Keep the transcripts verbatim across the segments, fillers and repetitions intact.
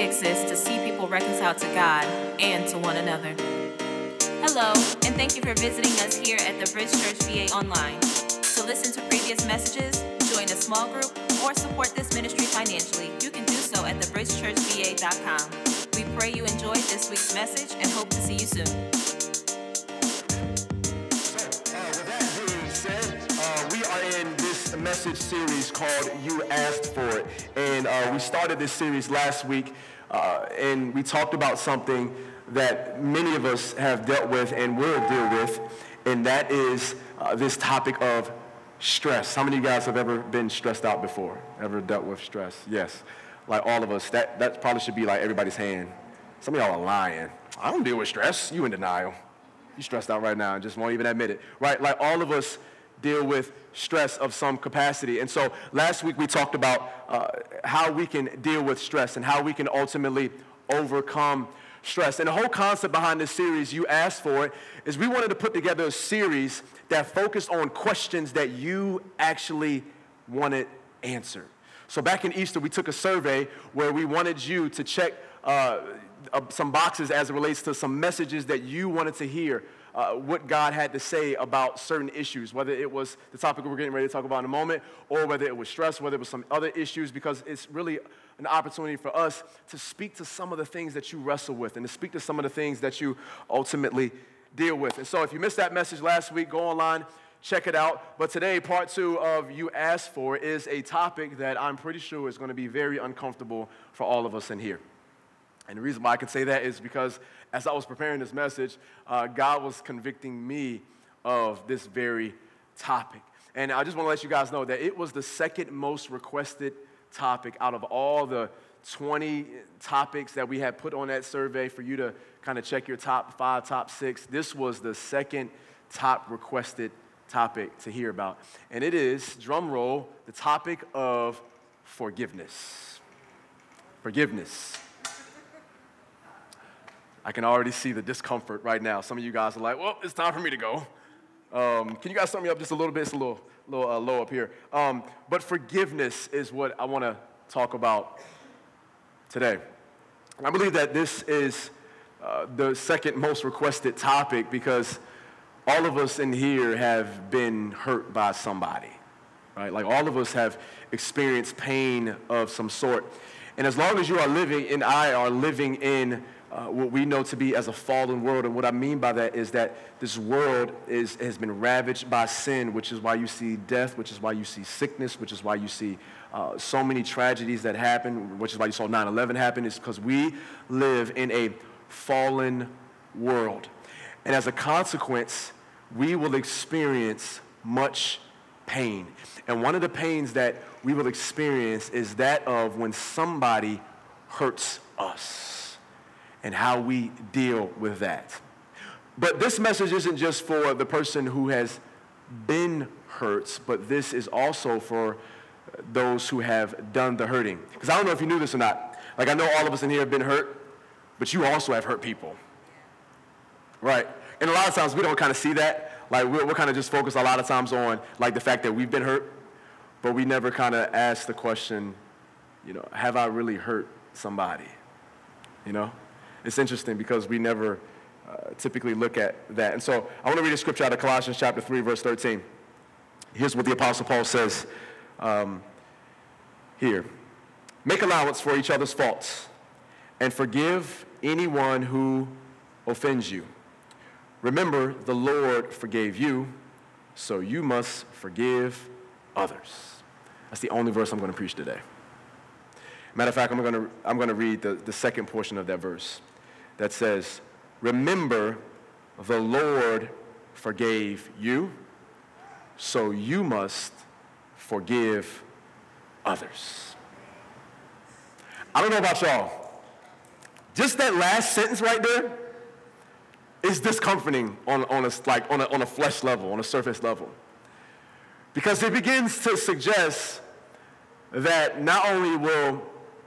exists to see people reconciled to God and to one another. Hello, and thank you for visiting us here at the Bridge Church V A Online. To listen to previous messages, join a small group, or support this ministry financially, you can do so at the bridge church v a dot com. We pray you enjoyed this week's message and hope to see you soon. So, uh, with that being said, uh, we are in this message series called You Asked For It. And uh, we started this series last week, uh, and we talked about something that many of us have dealt with and will deal with, and that is uh, this topic of stress. How many of you guys have ever been stressed out before? Ever dealt with stress? Yes. Like all of us. That, that probably should be like everybody's hand. Some of y'all are lying. I don't deal with stress. You in denial. You stressed out right now and just won't even admit it. Right? Like all of us deal with stress of some capacity. And so last week we talked about uh, how we can deal with stress and how we can ultimately overcome stress. And the whole concept behind this series, You Asked For It, is we wanted to put together a series that focused on questions that you actually wanted answered. So back in Easter, we took a survey where we wanted you to check uh, uh, some boxes as it relates to some messages that you wanted to hear, uh, what God had to say about certain issues, whether it was the topic we're getting ready to talk about in a moment, or whether it was stress, whether it was some other issues, because it's really an opportunity for us to speak to some of the things that you wrestle with and to speak to some of the things that you ultimately deal with. And so if you missed that message last week, go online, check it out. But today, part two of You Asked For is a topic that I'm pretty sure is going to be very uncomfortable for all of us in here. And the reason why I can say that is because as I was preparing this message, uh, God was convicting me of this very topic. And I just want to let you guys know that it was the second most requested topic out of all the twenty topics that we had put on that survey for you to kind of check your top five, top six. This was the second top requested topic to hear about. And it is, drum roll, the topic of forgiveness. Forgiveness. I can already see the discomfort right now. Some of you guys are like, well, it's time for me to go. Um, can you guys sum me up just a little bit? It's a little, little uh, low up here. Um, but forgiveness is what I want to talk about today. I believe that this is uh, the second most requested topic because all of us in here have been hurt by somebody, right? Like all of us have experienced pain of some sort. And as long as you are living and I are living in Uh, what we know to be as a fallen world. And what I mean by that is that this world is, has been ravaged by sin, which is why you see death, which is why you see sickness, which is why you see uh, so many tragedies that happen, which is why you saw nine eleven happen, is because we live in a fallen world. And as a consequence, we will experience much pain. And one of the pains that we will experience is that of when somebody hurts us, and how we deal with that. But this message isn't just for the person who has been hurt, but this is also for those who have done the hurting. Because I don't know if you knew this or not. Like I know all of us in here have been hurt, but you also have hurt people. Right? And a lot of times we don't kind of see that. Like we're, we're kind of just focused a lot of times on like the fact that we've been hurt, but we never kind of ask the question, you know, have I really hurt somebody? You know? It's interesting because we never uh, typically look at that. And so I want to read a scripture out of Colossians chapter three, verse thirteen. Here's what the Apostle Paul says um, here. Make allowance for each other's faults and forgive anyone who offends you. Remember, the Lord forgave you, so you must forgive others. That's the only verse I'm going to preach today. Matter of fact, I'm going to, I'm going to read the, the second portion of that verse that says, remember, the Lord forgave you, so you must forgive others. I don't know about y'all. Just that last sentence right there is discomforting on, on, a, like, on, a, on a flesh level, on a surface level. Because it begins to suggest that not only will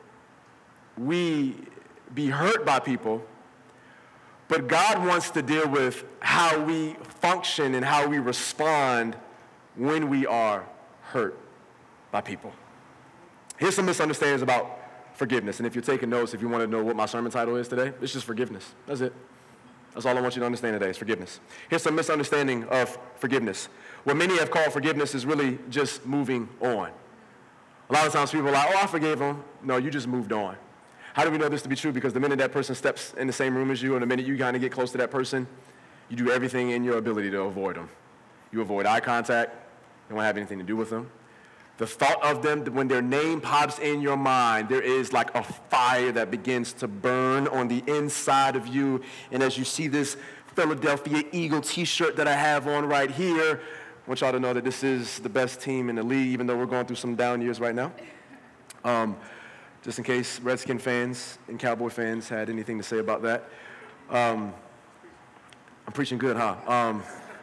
we be hurt by people, but God wants to deal with how we function and how we respond when we are hurt by people. Here's some misunderstandings about forgiveness. And if you're taking notes, if you want to know what my sermon title is today, it's just forgiveness. That's it. That's all I want you to understand today is forgiveness. Here's some misunderstanding of forgiveness. What many have called forgiveness is really just moving on. A lot of times people are like, oh, I forgave him. No, you just moved on. How do we know this to be true? Because the minute that person steps in the same room as you, and the minute you kind of get close to that person, you do everything in your ability to avoid them. You avoid eye contact. You don't have anything to do with them. The thought of them, when their name pops in your mind, there is like a fire that begins to burn on the inside of you. And as you see this Philadelphia Eagle t-shirt that I have on right here, I want y'all to know that this is the best team in the league, even though we're going through some down years right now. Um, just in case Redskin fans and Cowboy fans had anything to say about that. Um, I'm preaching good, huh? Um,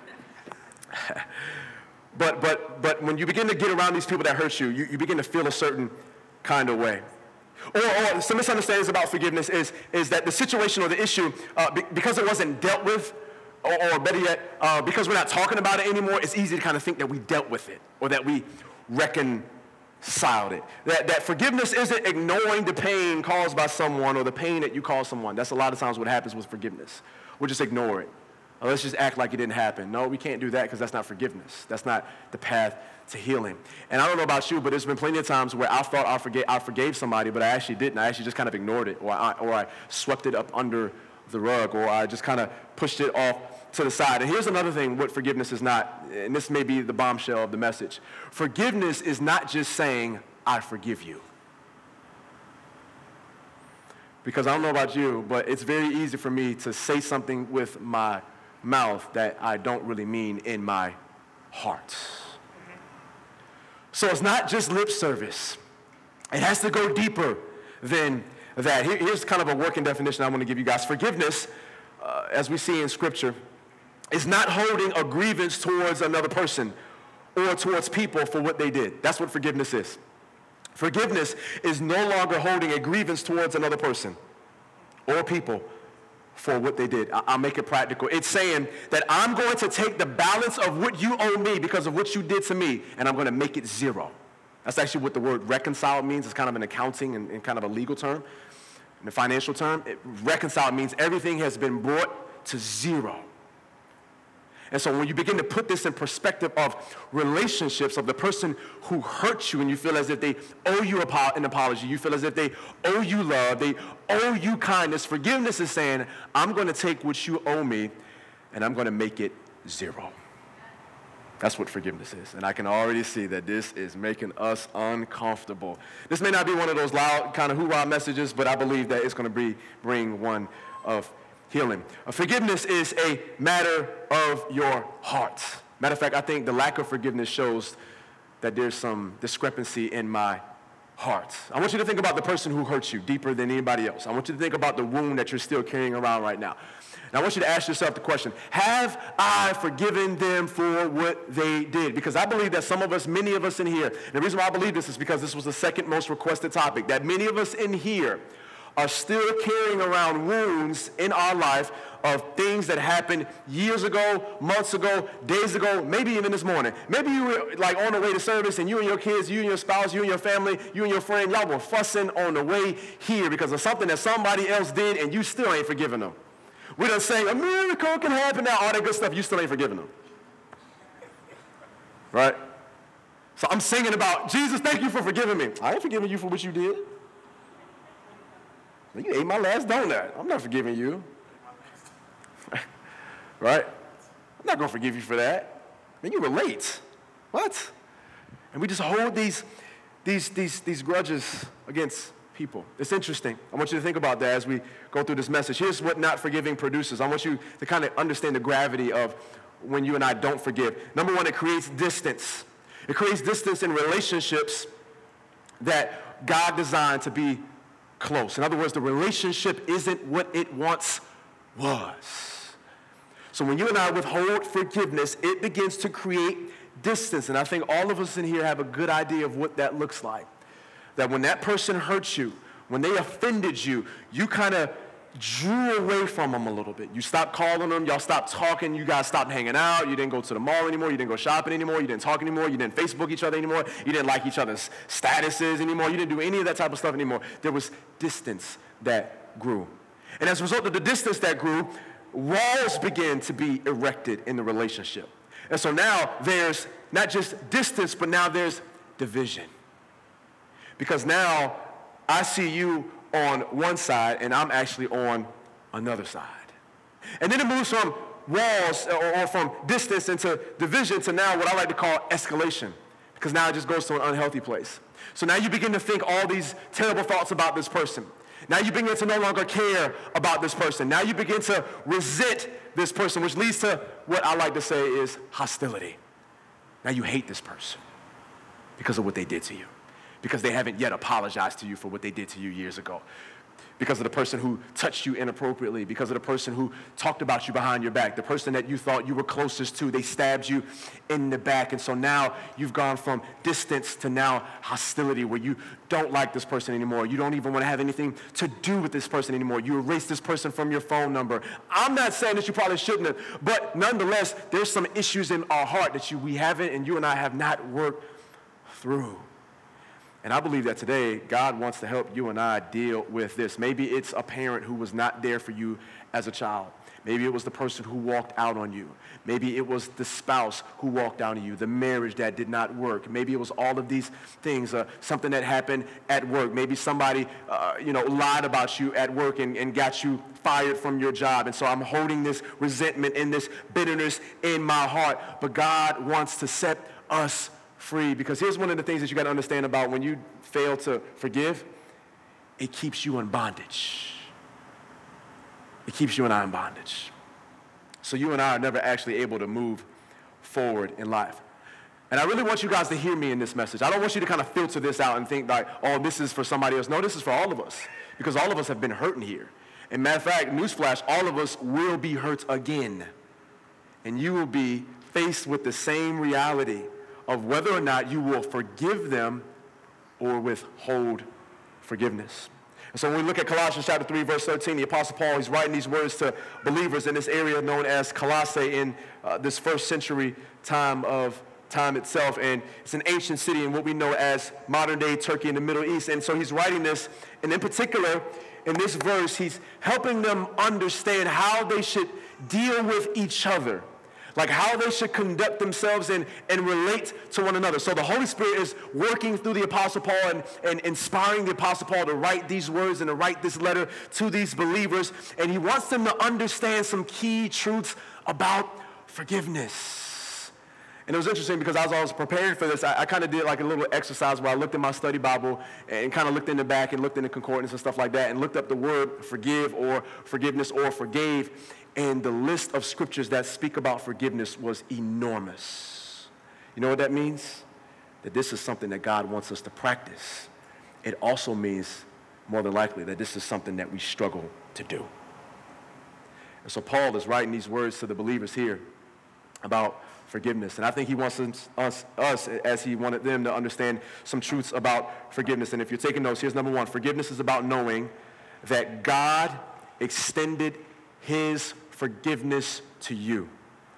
but, but, but when you begin to get around these people that hurt you, you, you begin to feel a certain kind of way. Or, or some misunderstandings about forgiveness is, is that the situation or the issue, uh, be, because it wasn't dealt with, or, or better yet, uh, because we're not talking about it anymore, it's easy to kind of think that we dealt with it or that we reconciled it. That, that forgiveness isn't ignoring the pain caused by someone or the pain that you cause someone. That's a lot of times what happens with forgiveness. We'll just ignore it. Or let's just act like it didn't happen. No, we can't do that because that's not forgiveness. That's not the path to healing. And I don't know about you, but there's been plenty of times where I thought I forgave, I forgave somebody, but I actually didn't. I actually just kind of ignored it, or I, or I swept it up under the rug, or I just kind of pushed it off to the side. And here's another thing what forgiveness is not, and this may be the bombshell of the message. Forgiveness is not just saying, I forgive you. Because I don't know about you, but it's very easy for me to say something with my mouth that I don't really mean in my heart. So it's not just lip service. It has to go deeper than that. Here, here's kind of a working definition I want to give you guys. Forgiveness, uh, as we see in Scripture, is not holding a grievance towards another person or towards people for what they did. That's what forgiveness is. Forgiveness is no longer holding a grievance towards another person or people for what they did. I'll make it practical. It's saying that I'm going to take the balance of what you owe me because of what you did to me, and I'm going to make it zero. That's actually what the word reconcile means. It's kind of an accounting and, and kind of a legal term. In a financial term, it, reconcile means everything has been brought to zero. And so when you begin to put this in perspective of relationships, of the person who hurt you and you feel as if they owe you an apology, you feel as if they owe you love, they owe you kindness, forgiveness is saying, I'm going to take what you owe me and I'm going to make it zero. That's what forgiveness is. And I can already see that this is making us uncomfortable. This may not be one of those loud kind of hoorah messages, but I believe that it's going to be, bring one of healing. Uh, forgiveness is a matter of your heart. Matter of fact, I think the lack of forgiveness shows that there's some discrepancy in my heart. I want you to think about the person who hurt you deeper than anybody else. I want you to think about the wound that you're still carrying around right now. And I want you to ask yourself the question, have I forgiven them for what they did? Because I believe that some of us, many of us in here, and the reason why I believe this is because this was the second most requested topic, that many of us in here are still carrying around wounds in our life of things that happened years ago, months ago, days ago, maybe even this morning. Maybe you were like on the way to service and you and your kids, you and your spouse, you and your family, you and your friend, y'all were fussing on the way here because of something that somebody else did and you still ain't forgiven them. We done saying, a miracle can happen now, all that good stuff, you still ain't forgiven them. Right? So I'm singing about, Jesus, thank you for forgiving me. I ain't forgiving you for what you did. You ate my last donut. I'm not forgiving you. Right? I'm not going to forgive you for that. I mean, you were late. What? And we just hold these, these, these, these grudges against people. It's interesting. I want you to think about that as we go through this message. Here's what not forgiving produces. I want you to kind of understand the gravity of when you and I don't forgive. Number one, it creates distance. It creates distance in relationships that God designed to be close. In other words, the relationship isn't what it once was. So when you and I withhold forgiveness, it begins to create distance. And I think all of us in here have a good idea of what that looks like. That when that person hurts you, when they offended you, you kind of drew away from them a little bit. You stopped calling them. Y'all stopped talking. You guys stopped hanging out. You didn't go to the mall anymore. You didn't go shopping anymore. You didn't talk anymore. You didn't Facebook each other anymore. You didn't like each other's statuses anymore. You didn't do any of that type of stuff anymore. There was distance that grew. And as a result of the distance that grew, walls began to be erected in the relationship. And so now there's not just distance, but now there's division. Because now I see you on one side and I'm actually on another side. And then it moves from walls or, or from distance into division to now what I like to call escalation, because now it just goes to an unhealthy place. So now you begin to think all these terrible thoughts about this person. Now you begin to no longer care about this person. Now you begin to resent this person, which leads to what I like to say is hostility. Now you hate this person because of what they did to you, because they haven't yet apologized to you for what they did to you years ago, because of the person who touched you inappropriately, because of the person who talked about you behind your back, the person that you thought you were closest to, they stabbed you in the back. And so now you've gone from distance to now hostility, where you don't like this person anymore. You don't even want to have anything to do with this person anymore. You erase this person from your phone number. I'm not saying that you probably shouldn't have, but nonetheless, there's some issues in our heart that you, we haven't and you and I have not worked through. And I believe that today, God wants to help you and I deal with this. Maybe it's a parent who was not there for you as a child. Maybe it was the person who walked out on you. Maybe it was the spouse who walked out on you, the marriage that did not work. Maybe it was all of these things, uh, something that happened at work. Maybe somebody, uh, you know, lied about you at work and, and got you fired from your job. And so I'm holding this resentment and this bitterness in my heart. But God wants to set us free, because here's one of the things that you got to understand about when you fail to forgive. It keeps you in bondage. It keeps you and I in bondage. So you and I are never actually able to move forward in life. And I really want you guys to hear me in this message. I don't want you to kind of filter this out and think like, oh, this is for somebody else. No, this is for all of us, because all of us have been hurting here. And matter of fact, newsflash, all of us will be hurt again. And you will be faced with the same reality of whether or not you will forgive them or withhold forgiveness. And so when we look at Colossians chapter three, verse thirteen, the Apostle Paul, he's writing these words to believers in this area known as Colossae in uh, this first century time of time itself. And it's an ancient city in what we know as modern-day Turkey in the Middle East. And so he's writing this, and in particular, in this verse, he's helping them understand how they should deal with each other, like how they should conduct themselves and, and relate to one another. So the Holy Spirit is working through the Apostle Paul and, and inspiring the Apostle Paul to write these words and to write this letter to these believers. And he wants them to understand some key truths about forgiveness. And it was interesting because as I was preparing for this, I, I kind of did like a little exercise where I looked in my study Bible and kind of looked in the back and looked in the concordance and stuff like that and looked up the word forgive or forgiveness or forgave. And the list of scriptures that speak about forgiveness was enormous. You know what that means? That this is something that God wants us to practice. It also means, more than likely, that this is something that we struggle to do. And so Paul is writing these words to the believers here about forgiveness. And I think he wants us, us, as he wanted them, to understand some truths about forgiveness. And if you're taking notes, here's number one. Forgiveness is about knowing that God extended his forgiveness to you.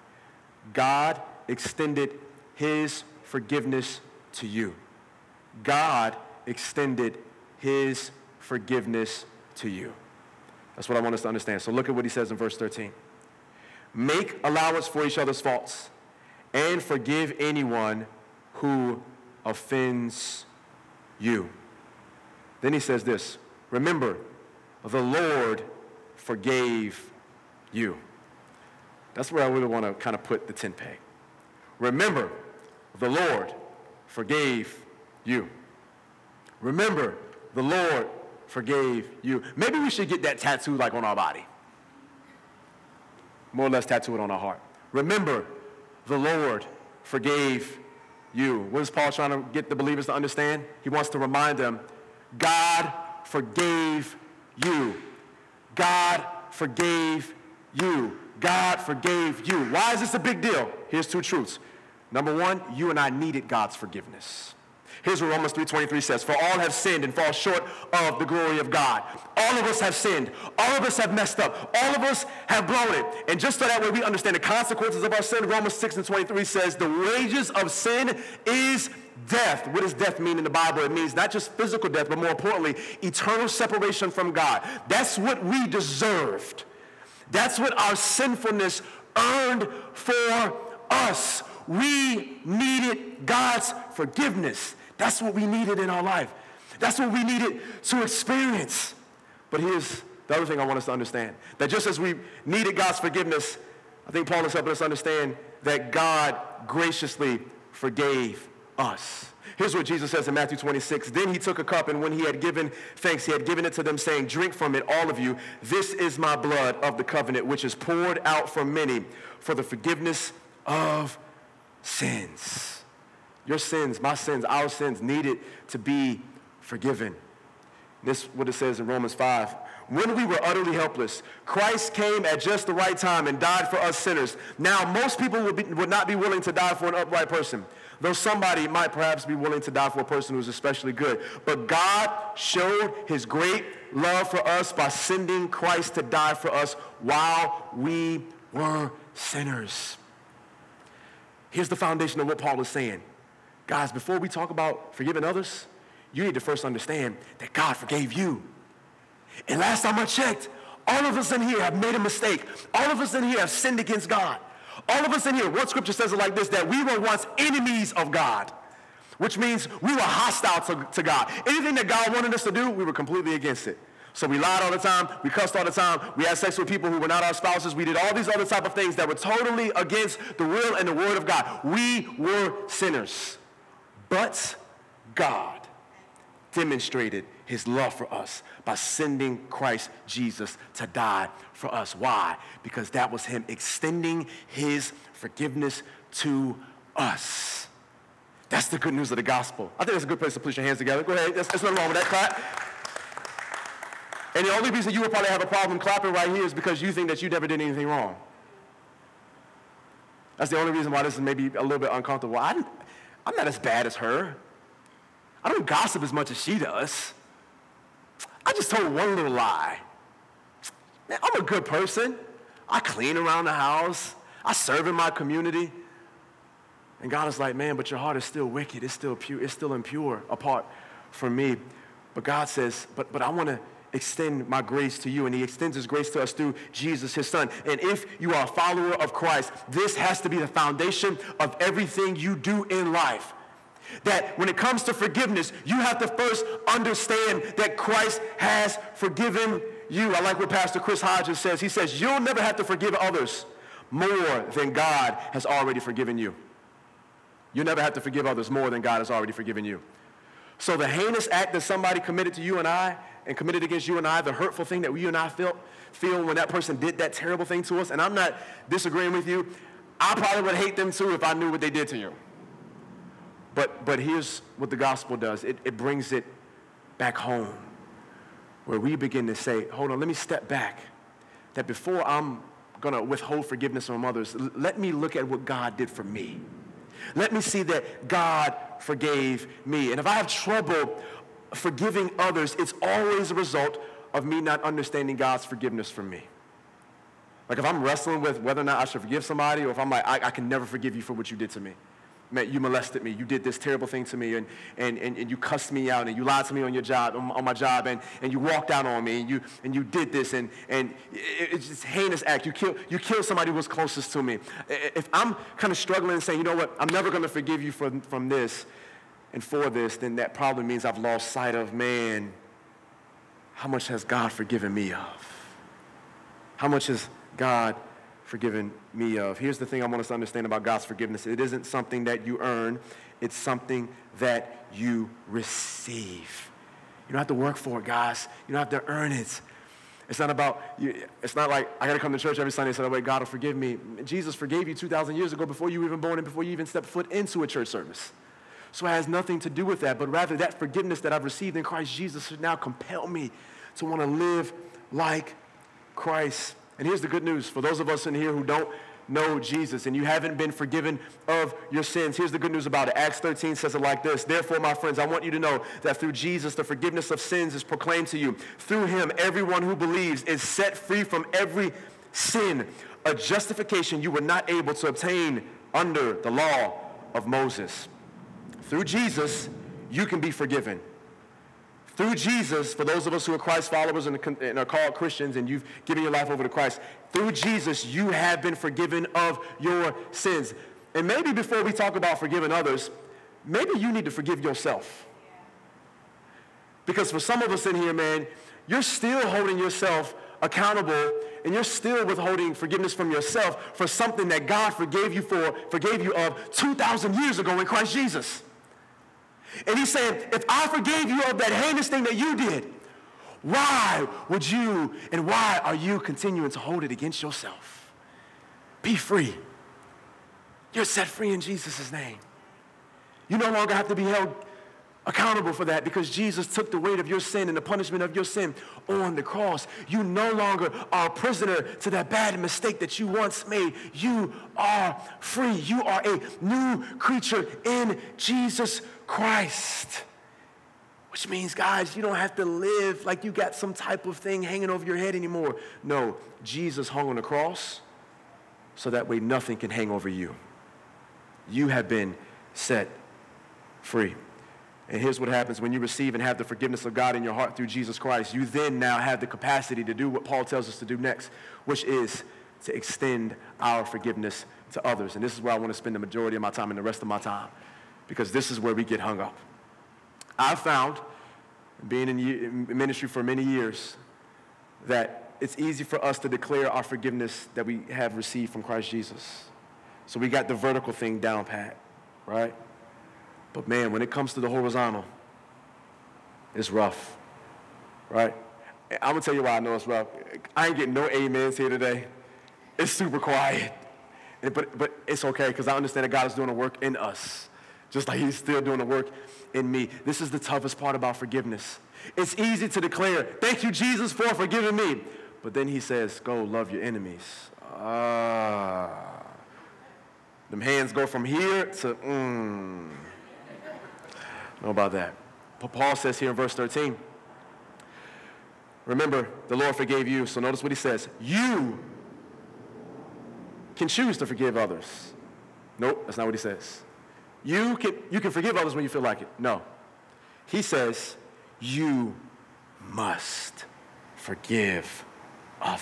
God extended his forgiveness to you. God extended his forgiveness to you. That's what I want us to understand. So look at what he says in verse thirteen. Make allowance for each other's faults and forgive anyone who offends you. Then he says this, remember, the Lord forgave you. That's where I really want to kind of put the tent peg. Remember, the Lord forgave you. Remember, the Lord forgave you. Maybe we should get that tattooed like on our body. More or less tattoo it on our heart. Remember, the Lord forgave you. What is Paul trying to get the believers to understand? He wants to remind them, God forgave you. God forgave you. God forgave you. Why is this a big deal? Here's two truths. Number one, you and I needed God's forgiveness. Here's what Romans three twenty-three says. For all have sinned and fall short of the glory of God. All of us have sinned. All of us have messed up. All of us have blown it. And just so that way we understand the consequences of our sin, Romans six and twenty-three says, the wages of sin is death. What does death mean in the Bible? It means not just physical death, but more importantly, eternal separation from God. That's what we deserved. That's what our sinfulness earned for us. We needed God's forgiveness. That's what we needed in our life. That's what we needed to experience. But here's the other thing I want us to understand. That just as we needed God's forgiveness, I think Paul is helping us understand that God graciously forgave us. Here's what Jesus says in Matthew twenty-six. Then he took a cup, and when he had given thanks, he had given it to them, saying, drink from it, all of you. This is my blood of the covenant, which is poured out for many for the forgiveness of sins. Your sins, my sins, our sins needed to be forgiven. This is what it says in Romans five. When we were utterly helpless, Christ came at just the right time and died for us sinners. Now, most people would, be, would not be willing to die for an upright person, though somebody might perhaps be willing to die for a person who's especially good. But God showed his great love for us by sending Christ to die for us while we were sinners. Here's the foundation of what Paul is saying. Guys, before we talk about forgiving others, you need to first understand that God forgave you. And last time I checked, all of us in here have made a mistake. All of us in here have sinned against God. All of us in here, one scripture says it like this, that we were once enemies of God, which means we were hostile to, to God. Anything that God wanted us to do, we were completely against it. So we lied all the time, we cussed all the time, we had sex with people who were not our spouses, we did all these other type of things that were totally against the will and the word of God. We were sinners. But God demonstrated his love for us by sending Christ Jesus to die for us. Why? Because that was him extending his forgiveness to us. That's the good news of the gospel. I think that's a good place to put your hands together. Go ahead. There's, there's nothing wrong with that. Clap. And the only reason you would probably have a problem clapping right here is because you think that you never did anything wrong. That's the only reason why this is maybe a little bit uncomfortable. I'm, I'm not as bad as her. I don't gossip as much as she does. I just told one little lie. Man, I'm a good person. I clean around the house. I serve in my community. And God is like, man, but your heart is still wicked. It's still pure. It's still impure apart from me. But God says, but, but I want to extend my grace to you. And he extends his grace to us through Jesus, his son. And if you are a follower of Christ, this has to be the foundation of everything you do in life. That when it comes to forgiveness, you have to first understand that Christ has forgiven you. I like what Pastor Chris Hodges says. He says, you'll never have to forgive others more than God has already forgiven you. You'll never have to forgive others more than God has already forgiven you. So the heinous act that somebody committed to you and I, and committed against you and I, the hurtful thing that you and I felt, feel when that person did that terrible thing to us, and I'm not disagreeing with you, I probably would hate them too if I knew what they did to you. But, but here's what the gospel does. It, it brings it back home, where we begin to say, hold on, let me step back. That before I'm going to withhold forgiveness from others, l- let me look at what God did for me. Let me see that God forgave me. And if I have trouble forgiving others, it's always a result of me not understanding God's forgiveness for me. Like if I'm wrestling with whether or not I should forgive somebody, or if I'm like, I, I can never forgive you for what you did to me. Man, you molested me. You did this terrible thing to me, and, and, and, and you cussed me out, and you lied to me on your job, on, on my job, and, and you walked out on me, and you and you did this, and, and it, it's just heinous act. You kill you killed somebody who was closest to me. If I'm kind of struggling and saying, you know what, I'm never going to forgive you from, from this and for this, then that probably means I've lost sight of, man, how much has God forgiven me of? How much has God forgiven me of? Here's the thing I want us to understand about God's forgiveness. It isn't something that you earn. It's something that you receive. You don't have to work for it, guys. You don't have to earn it. It's not about, you, it's not like I got to come to church every Sunday and say, oh, wait, God will forgive me. Jesus forgave you two thousand years ago before you were even born and before you even stepped foot into a church service. So it has nothing to do with that, but rather that forgiveness that I've received in Christ Jesus should now compel me to want to live like Christ. And here's the good news. For those of us in here who don't know Jesus and you haven't been forgiven of your sins, here's the good news about it. Acts thirteen says it like this. Therefore, my friends, I want you to know that through Jesus, the forgiveness of sins is proclaimed to you. Through him, everyone who believes is set free from every sin, a justification you were not able to obtain under the law of Moses. Through Jesus, you can be forgiven. Through Jesus, for those of us who are Christ followers and are called Christians and you've given your life over to Christ, through Jesus, you have been forgiven of your sins. And maybe before we talk about forgiving others, maybe you need to forgive yourself. Because for some of us in here, man, you're still holding yourself accountable and you're still withholding forgiveness from yourself for something that God forgave you for, forgave you of two thousand years ago in Christ Jesus. And he's saying, if I forgave you of that heinous thing that you did, why would you and why are you continuing to hold it against yourself? Be free. You're set free in Jesus' name. You no longer have to be held accountable for that because Jesus took the weight of your sin and the punishment of your sin on the cross. You no longer are a prisoner to that bad mistake that you once made. You are free. You are a new creature in Jesus Christ. Which means, guys, you don't have to live like you got some type of thing hanging over your head anymore. No, Jesus hung on the cross so that way nothing can hang over you. You have been set free. And here's what happens when you receive and have the forgiveness of God in your heart through Jesus Christ. You then now have the capacity to do what Paul tells us to do next, which is to extend our forgiveness to others. And this is where I want to spend the majority of my time and the rest of my time, because this is where we get hung up. I've found, being in ministry for many years, that it's easy for us to declare our forgiveness that we have received from Christ Jesus. So we got the vertical thing down pat, right? But man, when it comes to the horizontal, it's rough, right? I'm going to tell you why I know it's rough. I ain't getting no amens here today. It's super quiet. But, but it's okay because I understand that God is doing a work in us, just like he's still doing a work in me. This is the toughest part about forgiveness. It's easy to declare, thank you, Jesus, for forgiving me. But then he says, go love your enemies. Ah. Them hands go from here to, mm. Know about that. But Paul says here in verse thirteen, remember, the Lord forgave you. So notice what he says. You can choose to forgive others. Nope, that's not what he says. You can, you can forgive others when you feel like it. No. He says, you must forgive others.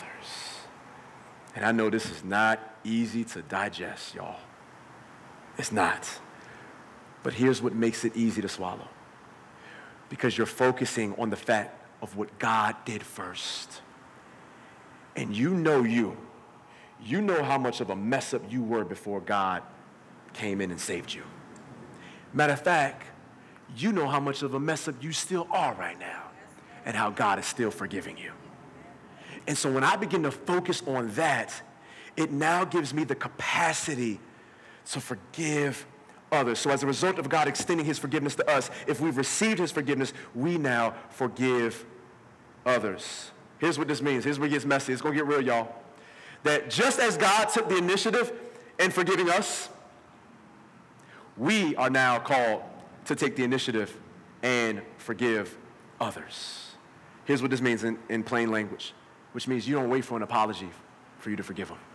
And I know this is not easy to digest, y'all. It's not. But here's what makes it easy to swallow. Because you're focusing on the fact of what God did first. And you know you. You know how much of a mess up you were before God came in and saved you. Matter of fact, you know how much of a mess up you still are right now and how God is still forgiving you. And so when I begin to focus on that, it now gives me the capacity to forgive others. So as a result of God extending his forgiveness to us, if we've received his forgiveness, we now forgive others. Here's what this means. Here's where it gets messy. It's going to get real, y'all. That just as God took the initiative in forgiving us, we are now called to take the initiative and forgive others. Here's what this means in, in plain language, which means you don't wait for an apology for you to forgive them.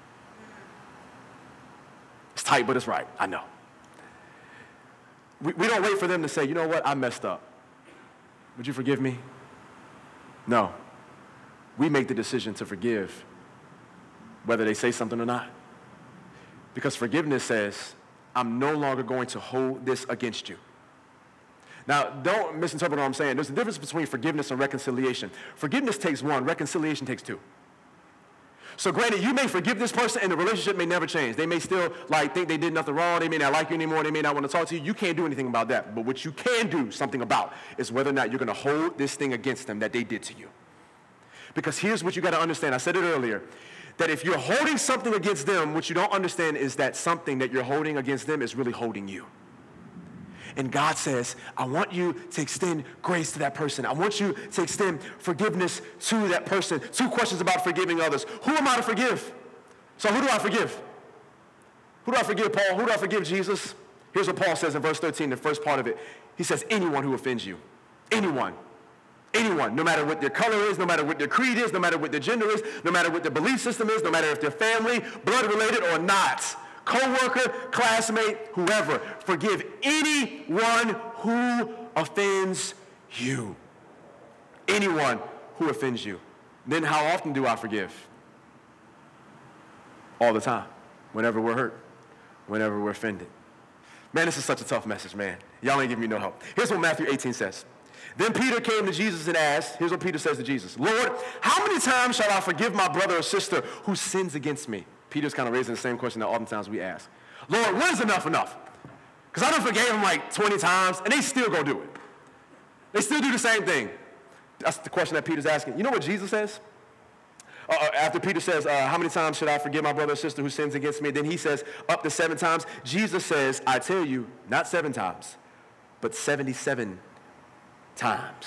It's tight, but it's right. I know. We, we don't wait for them to say, you know what, I messed up. Would you forgive me? No. We make the decision to forgive, whether they say something or not. Because forgiveness says, I'm no longer going to hold this against you. Now, don't misinterpret what I'm saying. There's a difference between forgiveness and reconciliation. Forgiveness takes one, reconciliation takes two. So granted, you may forgive this person and the relationship may never change. They may still like think they did nothing wrong. They may not like you anymore. They may not want to talk to you. You can't do anything about that. But what you can do something about is whether or not you're going to hold this thing against them that they did to you. Because here's what you got to understand. I said it earlier, that if you're holding something against them, what you don't understand is that something that you're holding against them is really holding you. And God says, I want you to extend grace to that person. I want you to extend forgiveness to that person. Two questions about forgiving others. Who am I to forgive? So who do I forgive? Who do I forgive, Paul? Who do I forgive, Jesus? Here's what Paul says in verse thirteen, the first part of it. He says, anyone who offends you. Anyone. Anyone, no matter what their color is, no matter what their creed is, no matter what their gender is, no matter what their belief system is, no matter if they're family, blood related or not, co-worker, classmate, whoever, forgive anyone who offends you. Anyone who offends you. Then how often do I forgive? All the time. Whenever we're hurt. Whenever we're offended. Man, this is such a tough message, man. Y'all ain't giving me no help. Here's what Matthew eighteen says. Then Peter came to Jesus and asked, here's what Peter says to Jesus, Lord, how many times shall I forgive my brother or sister who sins against me? Peter's kind of raising the same question that oftentimes we ask. Lord, when is enough enough? Because I done forgave them like twenty times, and they still go do it. They still do the same thing. That's the question that Peter's asking. You know what Jesus says? Uh, after Peter says, uh, how many times should I forgive my brother or sister who sins against me? Then he says, up to seven times. Jesus says, I tell you, not seven times, but seventy-seven times.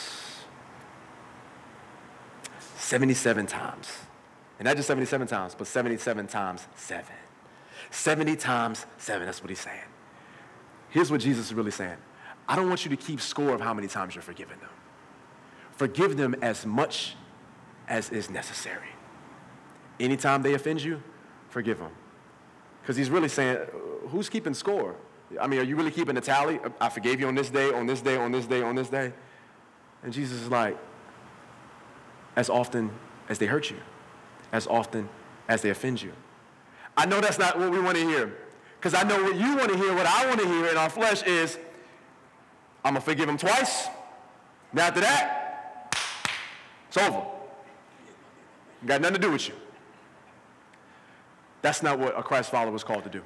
seventy-seven times. And not just seventy-seven times, but seventy-seven times seven. seventy times seven, that's what he's saying. Here's what Jesus is really saying. I don't want you to keep score of how many times you're forgiving them. Forgive them as much as is necessary. Anytime they offend you, forgive them. Because he's really saying, who's keeping score? I mean, are you really keeping a tally? I forgave you on this day, on this day, on this day, on this day. And Jesus is like, as often as they hurt you, as often as they offend you. I know that's not what we want to hear. Because I know what you want to hear, what I want to hear in our flesh is, I'm going to forgive them twice. Now after that, it's over. Got nothing to do with you. That's not what a Christ follower is called to do.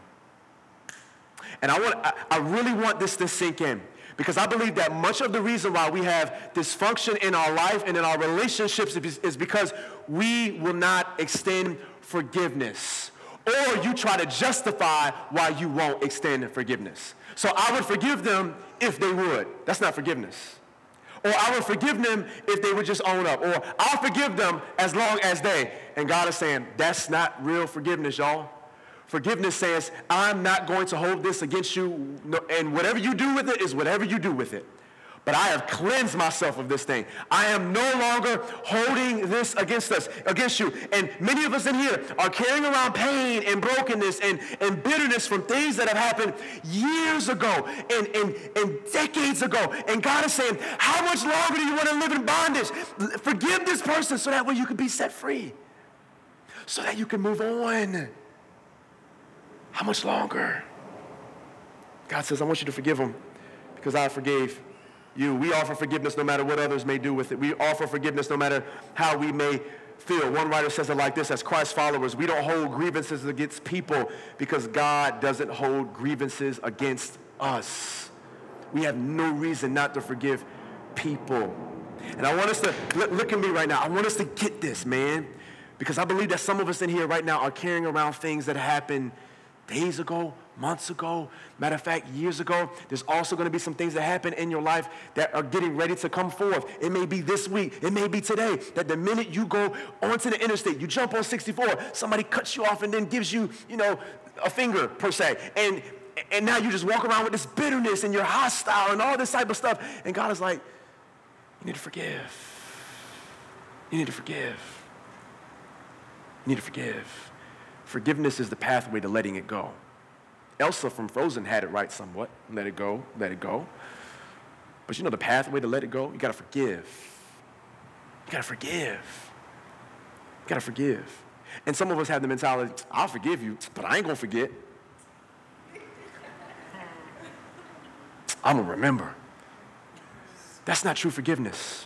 And I want, I, I really want this to sink in, because I believe that much of the reason why we have dysfunction in our life and in our relationships is, is because we will not extend forgiveness, or you try to justify why you won't extend forgiveness. So I would forgive them if they would. That's not forgiveness. Or I would forgive them if they would just own up. Or I'll forgive them as long as they. And God is saying, that's not real forgiveness, y'all. Forgiveness says, I'm not going to hold this against you, and whatever you do with it is whatever you do with it. But I have cleansed myself of this thing. I am no longer holding this against us, against you. And many of us in here are carrying around pain and brokenness and, and bitterness from things that have happened years ago and, and, and decades ago. And God is saying, how much longer do you want to live in bondage? Forgive this person so that way you can be set free, so that you can move on. How much longer? God says, I want you to forgive them because I forgave you. We offer forgiveness no matter what others may do with it. We offer forgiveness no matter how we may feel. One writer says it like this: as Christ followers, we don't hold grievances against people because God doesn't hold grievances against us. We have no reason not to forgive people. And I want us to, look, look at me right now. I want us to get this, man, because I believe that some of us in here right now are carrying around things that happened days ago, months ago, matter of fact, years ago. There's also going to be some things that happen in your life that are getting ready to come forth. It may be this week. It may be today. That the minute you go onto the interstate, you jump on sixty-four, somebody cuts you off and then gives you, you know, a finger per se. And, and now you just walk around with this bitterness and you're hostile and all this type of stuff. And God is like, you need to forgive. You need to forgive. You need to forgive. Forgiveness is the pathway to letting it go. Elsa from Frozen had it right somewhat. Let it go, let it go. But you know the pathway to let it go? You gotta forgive. You gotta forgive. You gotta forgive. And some of us have the mentality, I'll forgive you, but I ain't gonna forget. I'm gonna remember. That's not true forgiveness.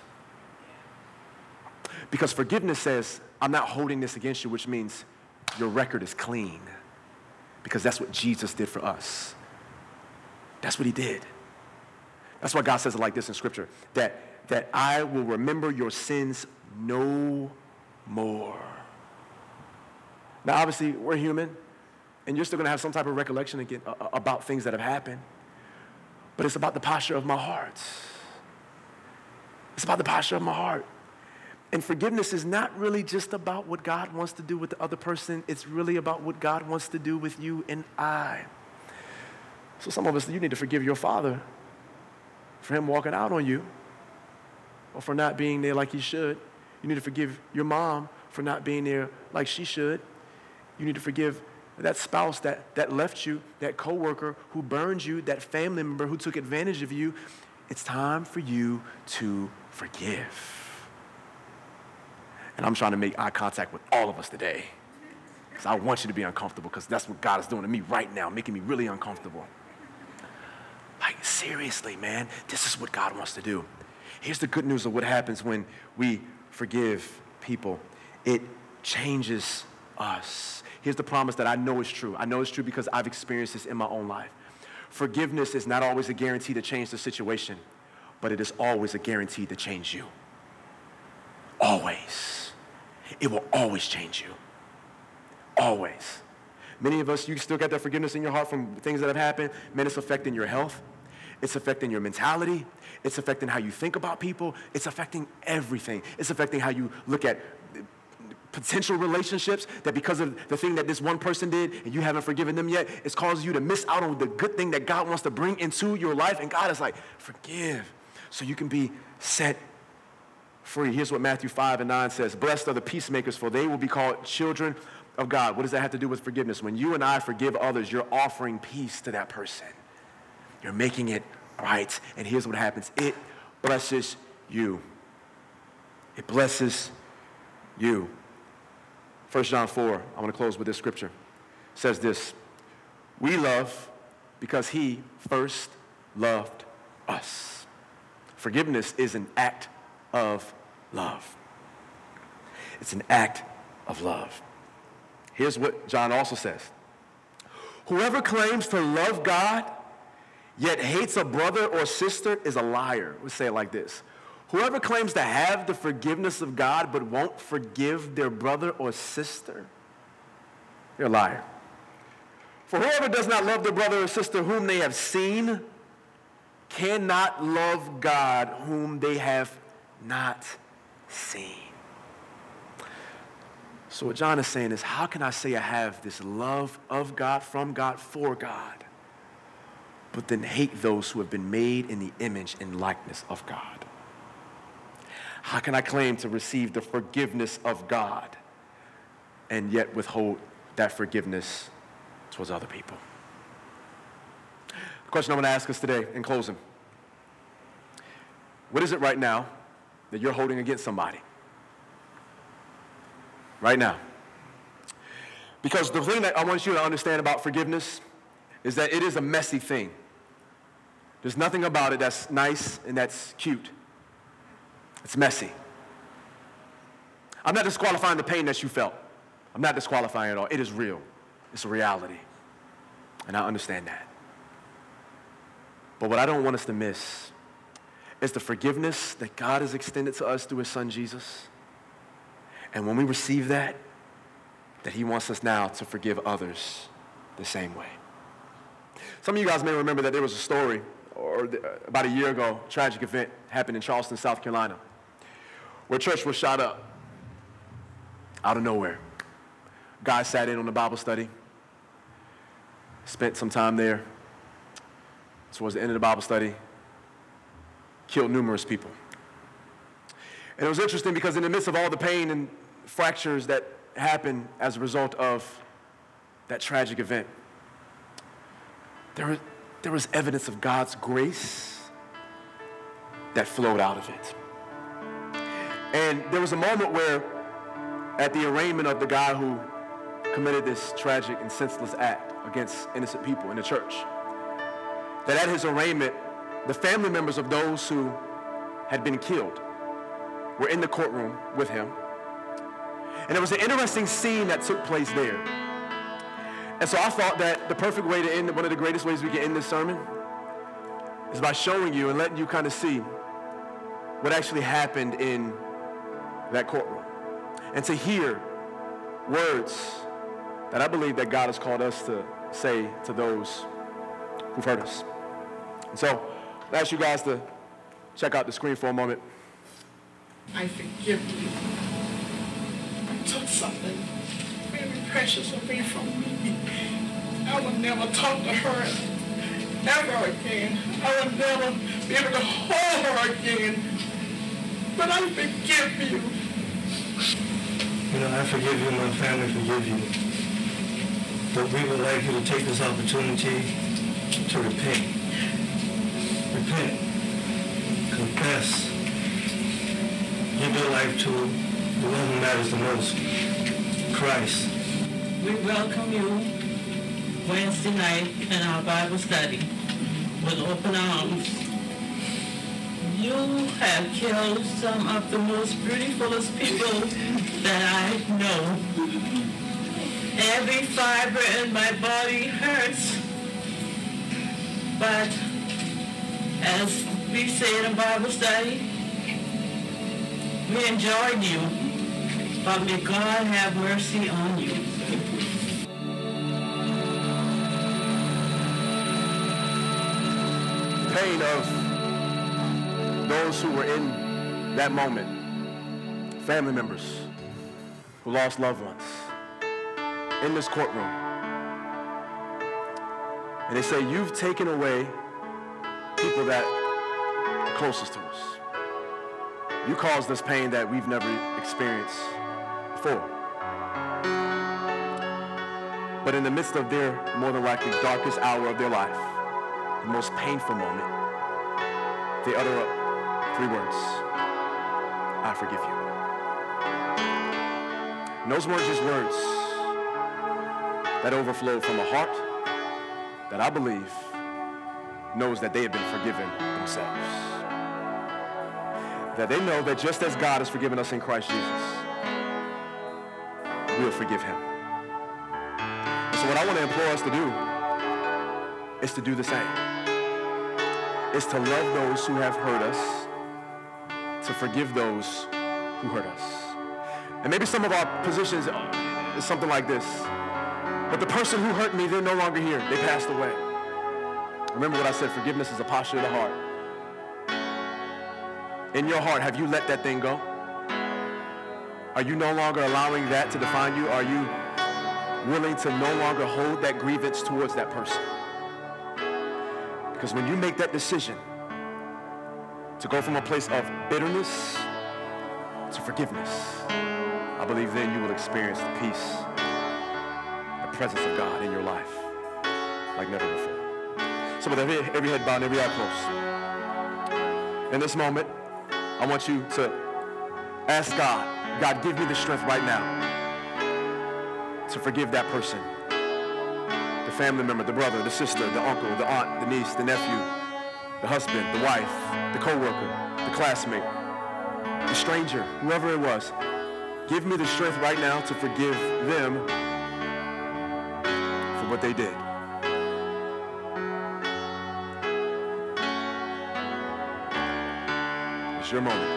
Because forgiveness says, I'm not holding this against you, which means your record is clean, because that's what Jesus did for us. That's what he did. That's why God says it like this in Scripture, that, that I will remember your sins no more. Now, obviously, we're human, and you're still going to have some type of recollection again, uh, about things that have happened, but it's about the posture of my heart. It's about the posture of my heart. And forgiveness is not really just about what God wants to do with the other person. It's really about what God wants to do with you and I. So some of us, you need to forgive your father for him walking out on you or for not being there like he should. You need to forgive your mom for not being there like she should. You need to forgive that spouse that, that left you, that coworker who burned you, that family member who took advantage of you. It's time for you to forgive. And I'm trying to make eye contact with all of us today because I want you to be uncomfortable because that's what God is doing to me right now, making me really uncomfortable. Like, seriously, man, this is what God wants to do. Here's the good news of what happens when we forgive people. It changes us. Here's the promise that I know is true. I know it's true because I've experienced this in my own life. Forgiveness is not always a guarantee to change the situation, but it is always a guarantee to change you. Always. It will always change you. Always. Many of us, you still got that forgiveness in your heart from things that have happened. Man, it's affecting your health. It's affecting your mentality. It's affecting how you think about people. It's affecting everything. It's affecting how you look at potential relationships, that because of the thing that this one person did and you haven't forgiven them yet, it's causing you to miss out on the good thing that God wants to bring into your life. And God is like, forgive so you can be set free. Here's what Matthew five and nine says. Blessed are the peacemakers, for they will be called children of God. What does that have to do with forgiveness? When you and I forgive others, you're offering peace to that person. You're making it right. And here's what happens. It blesses you. It blesses you. First John four, I want to close with this scripture. It says this, we love because he first loved us. Forgiveness is an act of love. It's an act of love. Here's what John also says. Whoever claims to love God yet hates a brother or sister is a liar. We'll say it like this. Whoever claims to have the forgiveness of God but won't forgive their brother or sister, you're a liar. For whoever does not love their brother or sister whom they have seen cannot love God whom they have not seen. So what John is saying is, how can I say I have this love of God, from God, for God, but then hate those who have been made in the image and likeness of God? How can I claim to receive the forgiveness of God and yet withhold that forgiveness towards other people? The question I want to ask us today in closing, what is it right now that you're holding against somebody? Right now. Because the thing that I want you to understand about forgiveness is that it is a messy thing. There's nothing about it that's nice and that's cute. It's messy. I'm not disqualifying the pain that you felt. I'm not disqualifying it at all. It is real. It's a reality. And I understand that. But what I don't want us to miss is the forgiveness that God has extended to us through his son Jesus. And when we receive that, that he wants us now to forgive others the same way. Some of you guys may remember that there was a story, or about a year ago, a tragic event happened in Charleston, South Carolina, where a church was shot up out of nowhere. A guy sat in on the Bible study, spent some time there. Towards the end of the Bible study, killed numerous people. And it was interesting because in the midst of all the pain and fractures that happened as a result of that tragic event, there was, there was evidence of God's grace that flowed out of it. And there was a moment where, at the arraignment of the guy who committed this tragic and senseless act against innocent people in the church, that at his arraignment, the family members of those who had been killed were in the courtroom with him. And there was an interesting scene that took place there. And so I thought that the perfect way to end, one of the greatest ways we can end this sermon, is by showing you and letting you kind of see what actually happened in that courtroom. And to hear words that I believe that God has called us to say to those who've hurt us. And so I ask you guys to check out the screen for a moment. I forgive you. You took something very precious away from me. I will never talk to her ever again. I will never be able to hold her again. But I forgive you. You know, I forgive you, my family forgive you. But we would like you to take this opportunity to repent. Repent. Confess. Give your life to the one who matters the most, Christ. We welcome you Wednesday night in our Bible study with open arms. You have killed some of the most beautifulest people that I know. Every fiber in my body hurts. But as we say in Bible study, we enjoyed you. But may God have mercy on you. Pain of those who were in that moment, family members who lost loved ones in this courtroom. And they say, you've taken away people that are closest to us. You caused us pain that we've never experienced before. But in the midst of their more than likely darkest hour of their life, the most painful moment, they utter up three words: I forgive you. And those weren't just words that overflowed from a heart that I believe knows that they have been forgiven themselves. That they know that just as God has forgiven us in Christ Jesus, we will forgive him. And so what I want to implore us to do is to do the same. Is to love those who have hurt us, to forgive those who hurt us. And maybe some of our positions is something like this. But the person who hurt me, they're no longer here. They passed away. Remember what I said, forgiveness is a posture of the heart. In your heart, have you let that thing go? Are you no longer allowing that to define you? Are you willing to no longer hold that grievance towards that person? Because when you make that decision to go from a place of bitterness to forgiveness, I believe then you will experience the peace, the presence of God in your life like never before. So with every, every head bowed, every eye closed. In this moment, I want you to ask God, God, give me the strength right now to forgive that person. The family member, the brother, the sister, the uncle, the aunt, the niece, the nephew, the husband, the wife, the coworker, the classmate, the stranger, whoever it was. Give me the strength right now to forgive them for what they did. It's your moment.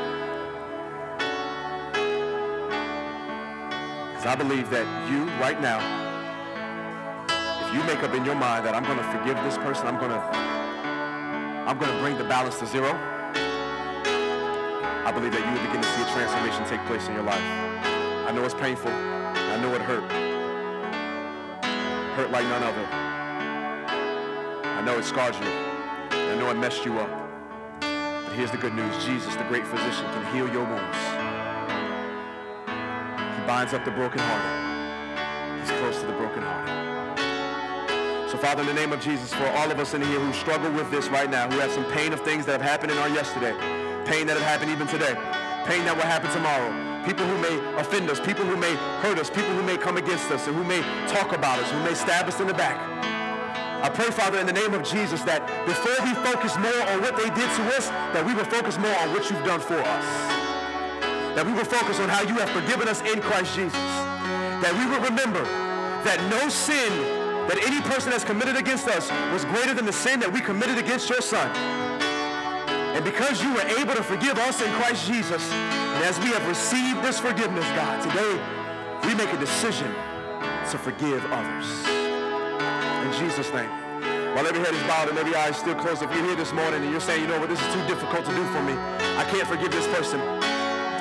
Because I believe that you, right now, you make up in your mind that I'm going to forgive this person, I'm going to I'm going to bring the balance to zero, I believe that you will begin to see a transformation take place in your life. I know it's painful. I know it hurt. Hurt like none other. I know it scars you. I know it messed you up. But here's the good news. Jesus, the great physician, can heal your wounds. He binds up the brokenhearted. He's close to the brokenhearted. So, Father, in the name of Jesus, for all of us in here who struggle with this right now, who have some pain of things that have happened in our yesterday, pain that have happened even today, pain that will happen tomorrow, people who may offend us, people who may hurt us, people who may come against us, and who may talk about us, who may stab us in the back. I pray, Father, in the name of Jesus, that before we focus more on what they did to us, that we will focus more on what you've done for us. That we will focus on how you have forgiven us in Christ Jesus. That we will remember that no sin that any person has committed against us was greater than the sin that we committed against your Son. And because you were able to forgive us in Christ Jesus, and as we have received this forgiveness, God, today we make a decision to forgive others. In Jesus' name. While every head is bowed and every eye is still closed, if you're here this morning and you're saying, you know what, this is too difficult to do for me, I can't forgive this person,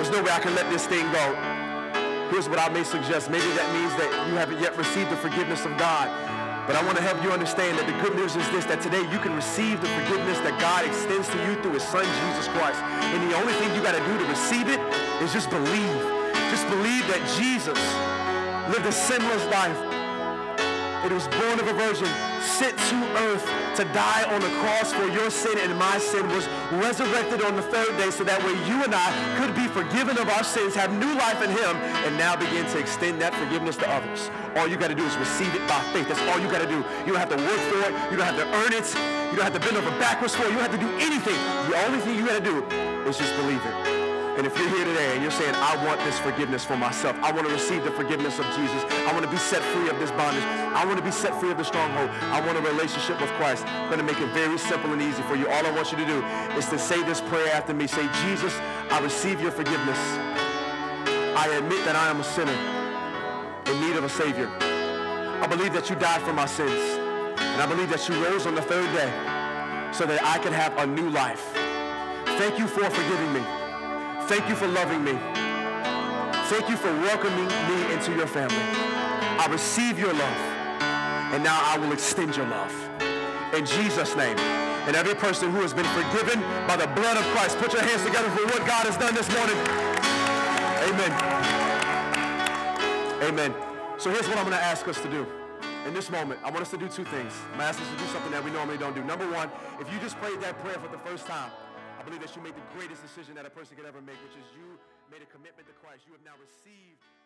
There's no way I can let this thing go. Here's what I may suggest. Maybe that means that you haven't yet received the forgiveness of God. But I want to help you understand that the good news is this, that today you can receive the forgiveness that God extends to you through his son, Jesus Christ. And the only thing you got to do to receive it is just believe. Just believe that Jesus lived a sinless life. It was born of a virgin, sent to earth to die on the cross for your sin and my sin, was resurrected on the third day so that way you and I could be forgiven of our sins, have new life in him, and now begin to extend that forgiveness to others. All you got to do is receive it by faith. That's all you got to do. You don't have to work for it. You don't have to earn it. You don't have to bend over backwards for it. You don't have to do anything. The only thing you got to do is just believe it. And if you're here today and you're saying, I want this forgiveness for myself, I want to receive the forgiveness of Jesus, I want to be set free of this bondage, I want to be set free of the stronghold, I want a relationship with Christ, I'm going to make it very simple and easy for you. All I want you to do is to say this prayer after me. Say, Jesus, I receive your forgiveness. I admit that I am a sinner in need of a Savior. I believe that you died for my sins, and I believe that you rose on the third day so that I can have a new life. Thank you for forgiving me. Thank you for loving me. Thank you for welcoming me into your family. I receive your love, and now I will extend your love. In Jesus' name. And every person who has been forgiven by the blood of Christ, put your hands together for what God has done this morning. Amen. Amen. So here's what I'm going to ask us to do. In this moment, I want us to do two things. I'm going to ask us to do something that we normally don't do. Number one, if you just prayed that prayer for the first time, I believe that you made the greatest decision that a person could ever make, which is you made a commitment to Christ. You have now received